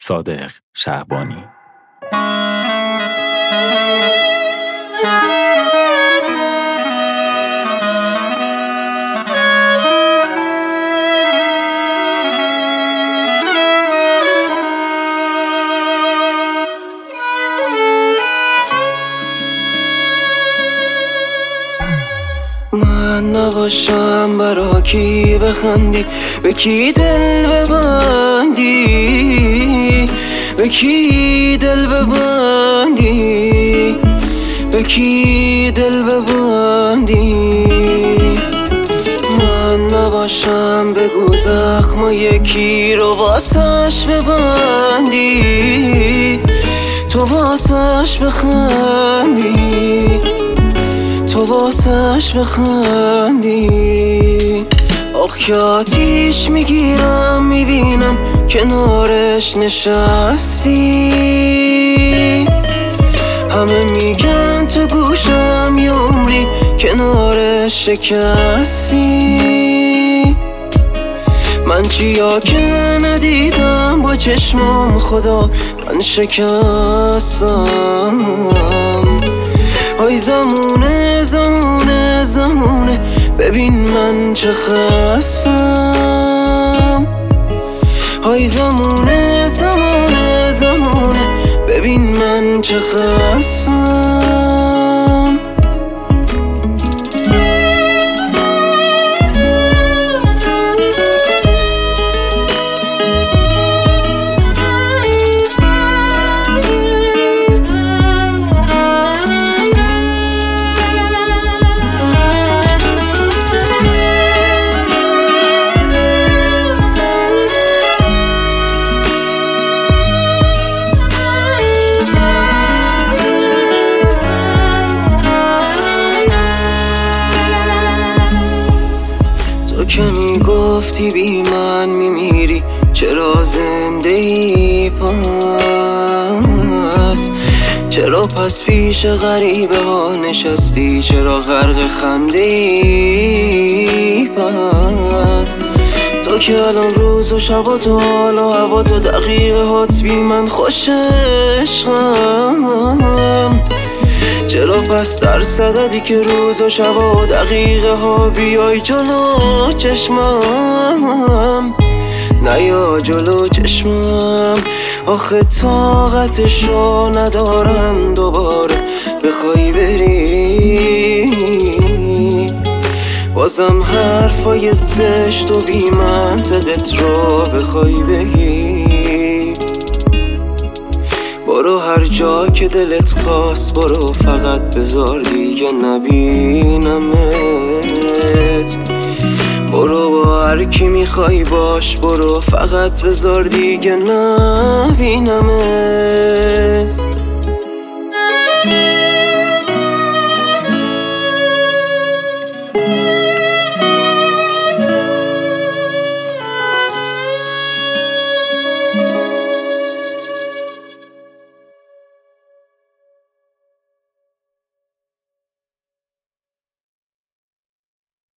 صادق شعبانی. من نباشم برا کی بخندی، به کی دل ببندی، به کی دل ببندی، به کی دل ببندی. من نباشم بگو زخم یکی رو واسش ببندی، تو واسش بخندی، تو واسش بخندی. آخ که آتیش میگیرم میبینم کنارش نشستی، همه میگن تو گوشم یه عمری کنارش شکستی. من چیا که ندیدم با چشمام، خدا من شکستم. آی زمونه زمونه زمونه، ببین من چه خستم. آی زمونه زمونه زمونه، ببین من چه خستم. که میگفتی بی من میمیری، چرا زنده ای پس؟ چرا پس پیش غریبه ها نشستی؟ چرا غرق خنده ای پس؟ تو که الان روز و شب و تو حال و هوا تو دقیقه هات بی من خوش عشقم. چرا پس در صددی که روز و شب و دقیقه ها بیای جلو چشمم؟ نیا جلو چشمم. آخه طاقتشو ندارم دوباره بخوای بری، بازم حرفای زشت و بی منطقت رو بخوای بگی. برو هر جا که دلت خواست برو، فقط بذار دیگه نبینمت. برو با هر کی میخوای باش برو، فقط بذار دیگه نبینمت.